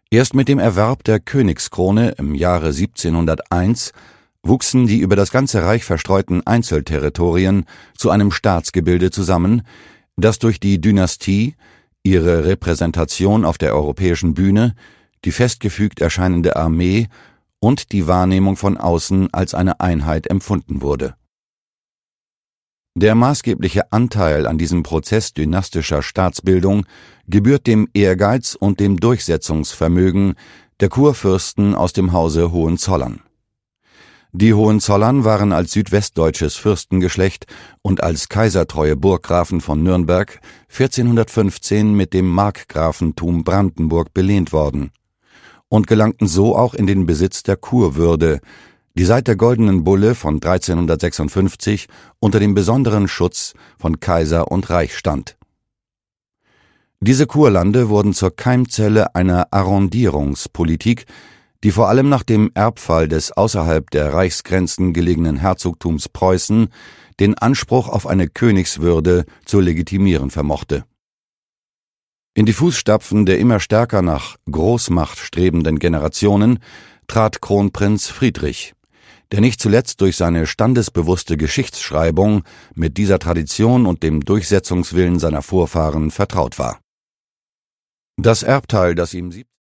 Erst mit dem Erwerb der Königskrone im Jahre 1701 wuchsen die über das ganze Reich verstreuten Einzelterritorien zu einem Staatsgebilde zusammen, das durch die Dynastie, ihre Repräsentation auf der europäischen Bühne, die festgefügt erscheinende Armee und die Wahrnehmung von außen als eine Einheit empfunden wurde. Der maßgebliche Anteil an diesem Prozess dynastischer Staatsbildung gebührt dem Ehrgeiz und dem Durchsetzungsvermögen der Kurfürsten aus dem Hause Hohenzollern. Die Hohenzollern waren als südwestdeutsches Fürstengeschlecht und als kaisertreue Burggrafen von Nürnberg 1415 mit dem Markgrafentum Brandenburg belehnt worden und gelangten so auch in den Besitz der Kurwürde, die seit der Goldenen Bulle von 1356 unter dem besonderen Schutz von Kaiser und Reich stand. Diese Kurlande wurden zur Keimzelle einer Arrondierungspolitik, die vor allem nach dem Erbfall des außerhalb der Reichsgrenzen gelegenen Herzogtums Preußen den Anspruch auf eine Königswürde zu legitimieren vermochte. In die Fußstapfen der immer stärker nach Großmacht strebenden Generationen trat Kronprinz Friedrich, der nicht zuletzt durch seine standesbewusste Geschichtsschreibung mit dieser Tradition und dem Durchsetzungswillen seiner Vorfahren vertraut war. Das Erbteil, das ihm